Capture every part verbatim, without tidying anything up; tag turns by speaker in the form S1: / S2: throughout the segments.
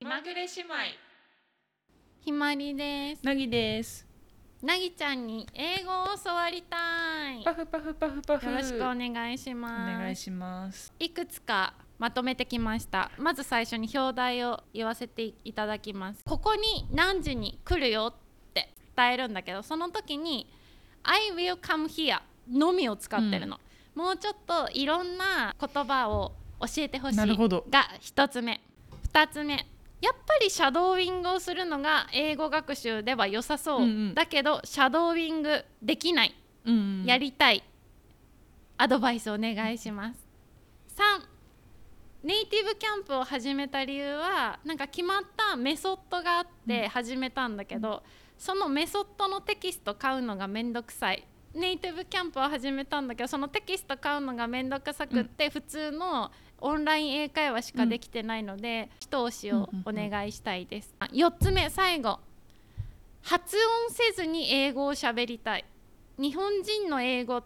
S1: まぐれ姉妹。
S2: ひまりです。
S1: なぎです。
S2: なぎちゃんに英語を教わりたい。
S1: パフパフパフパフ。
S2: よろしくお願いします。
S1: お願いします。
S2: いくつかまとめてきました。まず最初に表題を言わせていただきます。ここに何時に来るよって伝えるんだけど、その時に I will come here のみを使ってるの、うん、もうちょっといろんな言葉を教えてほしいが一つ目。二つ目、やっぱりシャドーイングをするのが英語学習では良さそう、うんうん、だけどシャドーイングできない、うんうん、やりたい、アドバイスお願いします。さん、ネイティブキャンプを始めた理由はなんか決まったメソッドがあって始めたんだけど、うん、そのメソッドのテキスト買うのがめんどくさい。ネイティブキャンプを始めたんだけどそのテキスト買うのがめんどくさくって、うん、普通のオンライン英会話しかできてないので、うん、一押しをお願いしたいです、うんうんうん、よっつめ、最後、発音せずに英語を喋りたい。日本人の英語って、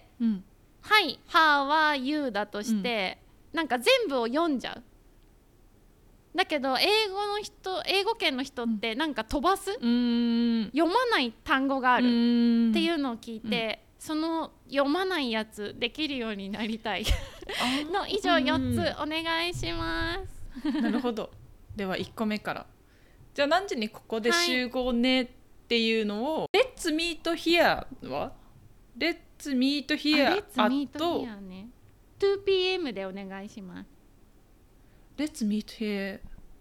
S2: うん、はい、How are you だとして、うん、なんか全部を読んじゃう。だけど英語の人、英語圏の人ってなんか飛ばす、うん、読まない単語があるっていうのを聞いて、うん、その読まないやつできるようになりたいの以上よっつお願いします。
S1: なるほど。ではいっこめから。じゃあ何時にここで集合ねっていうのを、はい、Let's meet here は Let's meet here at
S2: ツーピーエム でお願いします。
S1: Let's meet here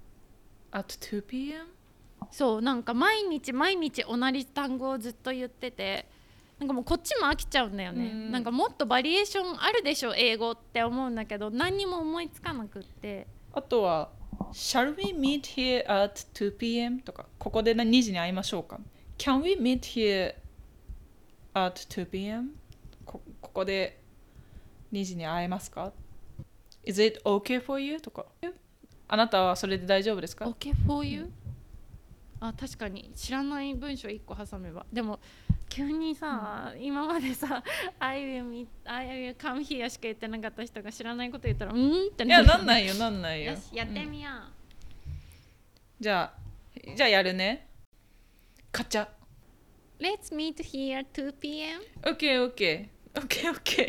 S1: at ツーピーエム?
S2: そう、なんか毎日毎日同じ単語をずっと言ってて、なんかもうこっちも飽きちゃうんだよね、うん、なんかもっとバリエーションあるでしょ英語って思うんだけど何にも思いつかなくって。
S1: あとは Shall we meet here at ツーピーエム? とか、ここでにじに会いましょうか。 Can we meet here at ツーピーエム? こ, ここでにじに会えますか。 Is it okay for you? とか、あなたはそれで大丈夫ですか。
S2: OK for you、うん、あ、確かに知らない文章いっこ挟めば。でも急にさ、うん、今までさ I will meet, I will come here しか言ってなかった人が知らないこと言ったらうんって
S1: なる。いや、なんないよなんないよ。
S2: よし、やってみよう、うん、
S1: じゃあじゃあやるね。カチャ
S2: Let's meet here ツーピーエム?
S1: OKOK OKOK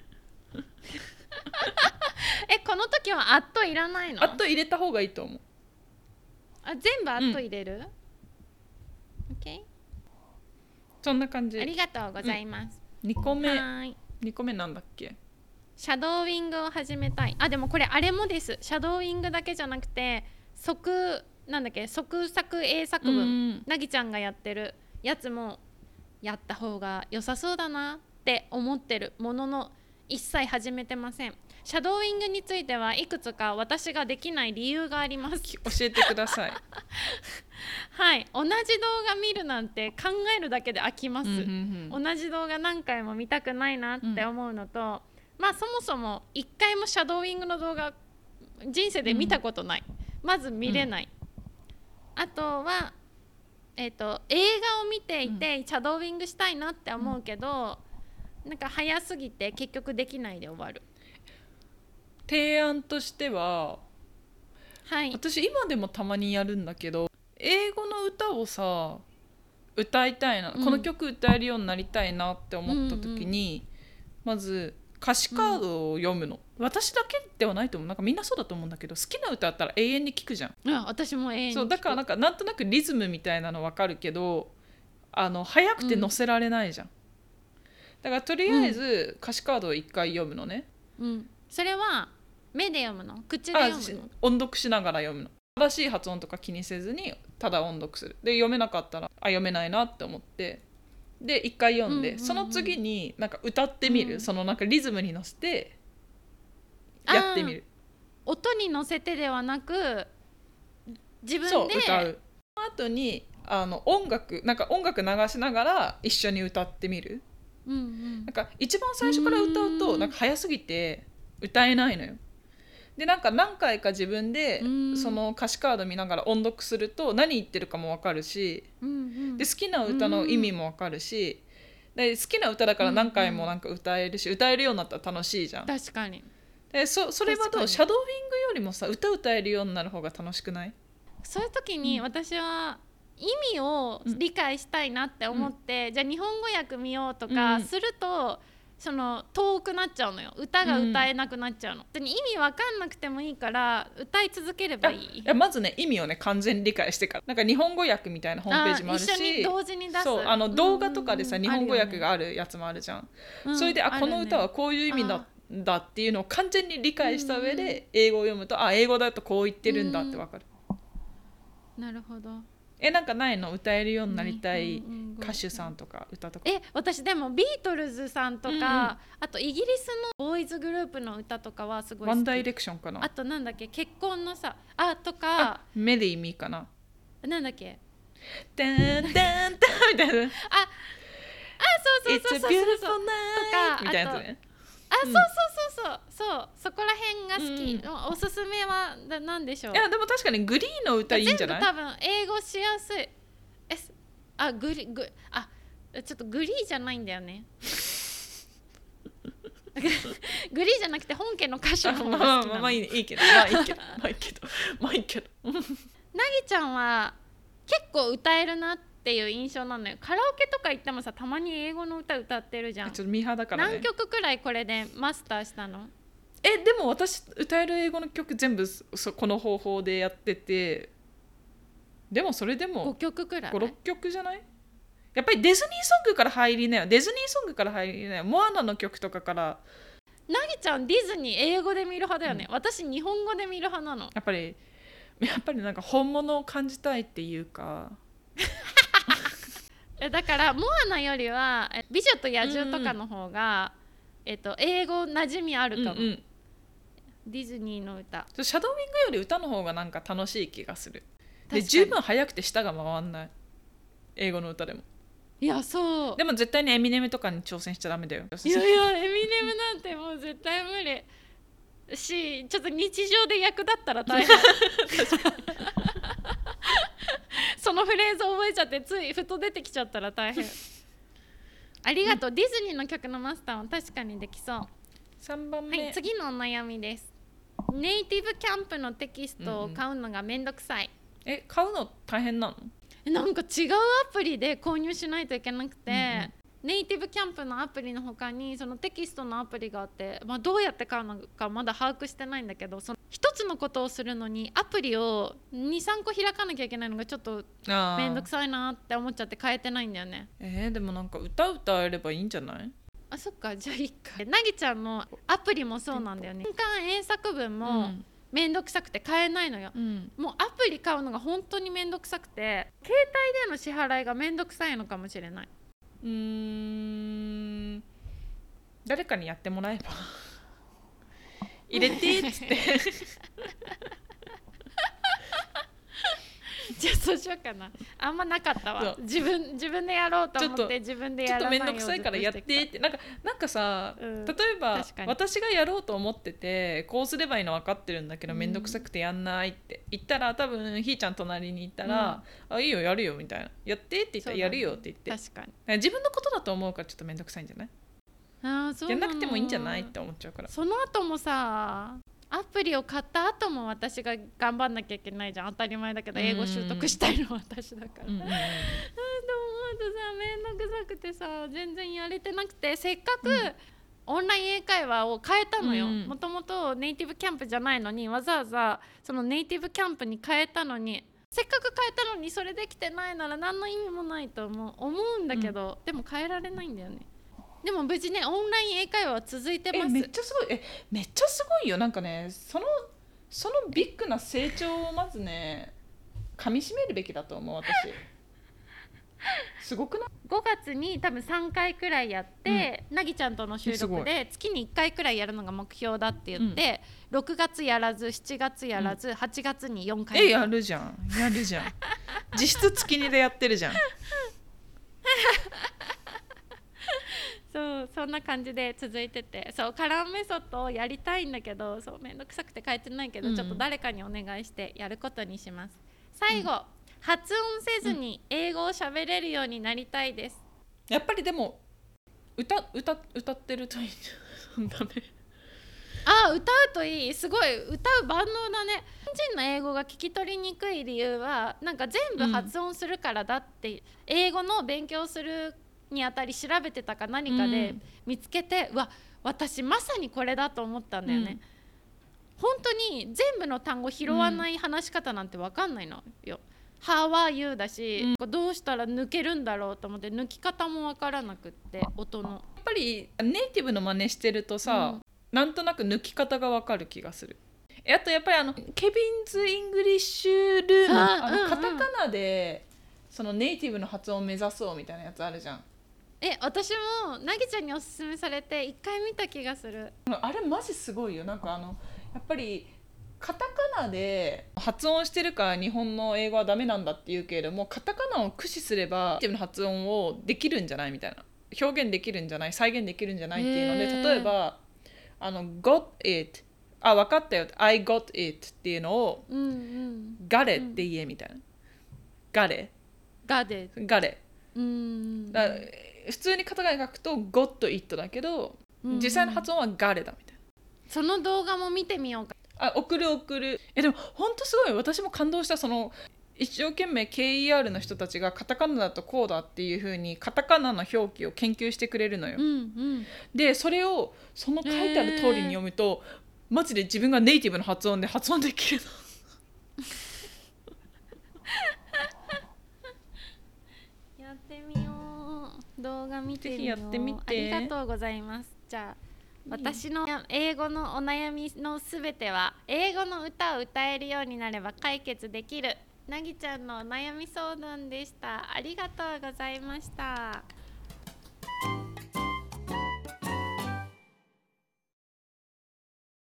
S2: え、この時はアットいらないの。
S1: アット入れた方がいいと思う。
S2: あ、全部アット入れる、うん、OK、
S1: そんな感じ。
S2: ありがとうございます、
S1: うん、にこめ、にこめなんだっけ。
S2: シャドーイングを始めたい。あ、でもこれあれもです。シャドーイングだけじゃなくて即なんだっけ即作英作文、なぎちゃんがやってるやつもやった方が良さそうだなって思ってるものの一切始めてません。シャドーイングについてはいくつか私ができない理由があります。
S1: 教えてください
S2: はい、同じ動画見るなんて考えるだけで飽きます、うんうんうん、同じ動画何回も見たくないなって思うのと、うん、まあそもそも一回もシャドーイングの動画人生で見たことない、うん、まず見れない、うん、あとは、えーと、映画を見ていて、うん、シャドーイングしたいなって思うけど、うん、なんか早すぎて結局できないで終わる。
S1: 提案としては、
S2: はい、
S1: 私今でもたまにやるんだけど、英語の歌をさ歌いたいな、うん、この曲歌えるようになりたいなって思った時に、うんうん、まず歌詞カードを読むの、うん、私だけではないと思う。なんかみんなそうだと思うんだけど、好きな歌だったら永遠に聴くじゃん。
S2: いや、私も永遠に聴く。
S1: そうだからなんかなんとなくリズムみたいなの分かるけど、あの早くて載せられないじゃん、うん、だからとりあえず歌詞カードを一回読むのね、
S2: うん、それは目で読むの？口で読むの？
S1: 音読しながら読むの。正しい発音とか気にせずにただ音読する。で読めなかったらあ読めないなって思ってで一回読んで、うんうんうん、その次になんか歌ってみる、うん、そのなんかリズムに乗せてやってみる。
S2: 音に乗せてではなく自分で
S1: そう歌う。その後にあの音楽なんか音楽流しながら一緒に歌ってみる、うんうん、なんか一番最初から歌うとなんか早すぎて歌えないのよ。でなんか何回か自分でその歌詞カード見ながら音読すると何言ってるかも分かるし、うんうん、で好きな歌の意味も分かるし、で好きな歌だから何回もなんか歌えるし、うんうん、歌えるようになったら楽しいじゃん。
S2: 確かに。
S1: で そ, それはどう？シャドーイングよりもさ歌歌えるようになる方が楽しくない？
S2: そういう時に私は意味を理解したいなって思って、うん、じゃあ日本語訳見ようとかすると、うん、その遠くなっちゃうのよ。歌が歌えなくなっちゃうの、うん、意味わかんなくてもいいから歌い続ければいい。
S1: いやまずね意味をね完全に理解してから、なんか日本語訳みたいなホームページもあるし、
S2: 一緒に同時に出す。
S1: そうあの動画とかでさ、うん、日本語訳があるやつもあるじゃん、うん、それで、あ、この歌はこういう意味だだっていうのを完全に理解した上で英語を読むと、あ、英語だとこう言ってるんだってわかる、
S2: うん、なるほど。
S1: え、なんかないの？歌えるようになりたい歌手さんとか歌とか。
S2: え、私でもビートルズさんとか、うんうん、あとイギリスのボーイズグループの歌とかはすごい好き。
S1: ワンダイレクションかな。
S2: あとなんだっけ、結婚のさ、あとか、
S1: あ、メリーミーかな。
S2: なんだっけ、
S1: タンタンタンみたいな。あ、あ、
S2: そうそうそうそうそうそうとか、
S1: みたいなやつね。
S2: あ、そうそうそうそうそうそこら辺が好き、うん、おすすめは何でしょう。
S1: いやでも確かにグリーの歌いいんじゃない？
S2: 全部多分英語しやすい。え、あ、グリグあちょっとグリーじゃないんだよねグリーじゃなくて本家の歌手の方が好きなの。
S1: まあまあまあいいけどまあいいけどまあいいけどまあいいけどなぎ
S2: ちゃんは結構歌えるなっていう印象なのよ。カラオケとか行ってもさ、たまに英語の歌歌ってるじゃん。
S1: ちょっとミーハーだからね。
S2: 何曲くらいこれでマスターしたの？
S1: え、でも私歌える英語の曲全部そこの方法でやってて、でもそれでも
S2: ごきょくくらい、
S1: ご、ろっきょくじゃない？やっぱりディズニーソングから入りなよ。ディズニーソングから入りなよ。モアナの曲とかから。
S2: なぎちゃんディズニー英語で見る派だよね、うん、私日本語で見る派なの。
S1: やっぱりやっぱりなんか本物を感じたいっていうか
S2: だからモアナよりは美女と野獣とかの方が、うん、えっと、英語馴染みあるかも、うんうん、ディズニーの歌。
S1: シャドーイングより歌の方がなんか楽しい気がする。で十分速くて舌が回んない、英語の歌でも。
S2: いや、そう
S1: でも絶対にエミネムとかに挑戦しちゃダメだよ。
S2: いやいや、エミネムなんてもう絶対無理し、ちょっと日常で役立ったら大変確かにそのフレーズ覚えちゃってついふと出てきちゃったら大変ありがとう、うん、ディズニーの曲のマスターは確かにできそう。
S1: さんばんめ、
S2: はい、次のお悩みです。ネイティブキャンプのテキストを買うのがめんどくさい、
S1: うんうん、え、買うの大変なの？
S2: なんか違うアプリで購入しないといけなくて、うんうん、ネイティブキャンプのアプリの他にそのテキストのアプリがあって、まあ、どうやって買うのかまだ把握してないんだけど、その一つのことをするのにアプリを にさんこ開かなきゃいけないのがちょっとめんどくさいなって思っちゃって変えてないんだよね。
S1: えー、でもなんか歌歌えればいいんじゃない？
S2: あ、そっか、じゃあいいか。なぎちゃんのアプリもそうなんだよね。年間英作文も、うんめんどくさくて買えないのよ、うん、もうアプリ買うのが本当にめんどくさくて、携帯での支払いがめんどくさいのかもしれない。
S1: うーん、誰かにやってもらえば入れてっつって
S2: じゃあそうしようかな。あんまなかったわ。自分自分でやろうと思って自分でやらないように
S1: ちょっとめんどくさいからやってってなんかなんかさ、うん、例えば私がやろうと思っててこうすればいいの分かってるんだけど、うん、めんどくさくてやんないって言ったら多分ひーちゃん隣に行ったら、うん、あいいよやるよみたいな、やってって言ったらやるよって言って、
S2: 確かに
S1: 自分のことだと思うからちょっとめんどくさいんじゃない？
S2: あ、そうなの。
S1: やんなくてもいいんじゃないって思っちゃうから。
S2: その後もさアプリを買った後も私が頑張んなきゃいけないじゃん。当たり前だけど英語習得したいのは私だから、うんうんうん、でも思うとさめんどくさくてさ全然やれてなくて、せっかく、うん、オンライン英会話を変えたのよ。もともとネイティブキャンプじゃないのにわざわざそのネイティブキャンプに変えたのに、せっかく変えたのにそれできてないなら何の意味もないと思う、思うんだけど、うん、でも変えられないんだよね。でも無事ねオンライン英会話は続いてます。
S1: えめっちゃすごい、えめっちゃすごいよ。なんかねそのそのビッグな成長をまずね噛み締めるべきだと思う私すごくない？
S2: ごがつに多分さんかいくらいやって、うん、なぎちゃんとの収録で月にいっかいくらいやるのが目標だって言って、うん、ろくがつやらずしちがつやらず、うん、はちがつによんかい。
S1: えやるじゃんやるじゃん実質月にでやってるじゃん
S2: そうそんな感じで続いてて、そうカラーメソッドをやりたいんだけど、そうめんどくさくて書いてないけど、うん、ちょっと誰かにお願いしてやることにします。最後、うん、発音せずに英語を喋れるようになりたいです。
S1: やっぱりでも 歌, 歌, 歌ってるといいんじゃんダメ。
S2: ああ歌うといい、すごい歌う万能だね。日本人の英語が聞き取りにくい理由はなんか全部発音するからだって、うん、英語の勉強するにあたり調べてたか何かで見つけて、うん、わ私まさにこれだと思ったんだよね、うん、本当に全部の単語拾わない話し方なんて分かんないのよ、うん、How are you だし、うん、どうしたら抜けるんだろうと思って抜き方も分からなくって、音のやっ
S1: ぱりネイティブの真似してるとさ、うん、なんとなく抜き方が分かる気がする。あとやっぱりあのケビンズ・イングリッシュルーム、あのカタカナでそのネイティブの発音を目指そうみたいなやつあるじゃん。
S2: え、私もなぎちゃんにおすすめされて一回見た気がする。
S1: あれマジすごいよ。なんかあのやっぱりカタカナで発音してるから日本の英語はダメなんだっていうけれども、カタカナを駆使すればネイティブの発音をできるんじゃないみたいな、表現できるんじゃない、再現できるんじゃないっていうので、例えばあの got it、 あ分かったよ I got it っていうのを、うんうん、got it って言えみたいな、うん、got it
S2: got it
S1: got it、うん、だ普通にカタカナで書くと got it だけど、うんうん、実際の発音は got it だみたいな。
S2: その動画も見てみようか。
S1: あ、送る送る。えでも本当すごい、私も感動した。その一生懸命 ケーイーアール の人たちがカタカナだとこうだっていう風にカタカナの表記を研究してくれるのよ、うんうん、でそれをその書いてある通りに読むと、えー、マジで自分がネイティブの発音で発音できるの
S2: やってみよう。動画見てみよう。
S1: ぜひやってみて。
S2: ありがとうございます。じゃあ私の英語のお悩みのすべては英語の歌を歌えるようになれば解決できる、なぎちゃんのお悩み相談でした。ありがとうございました。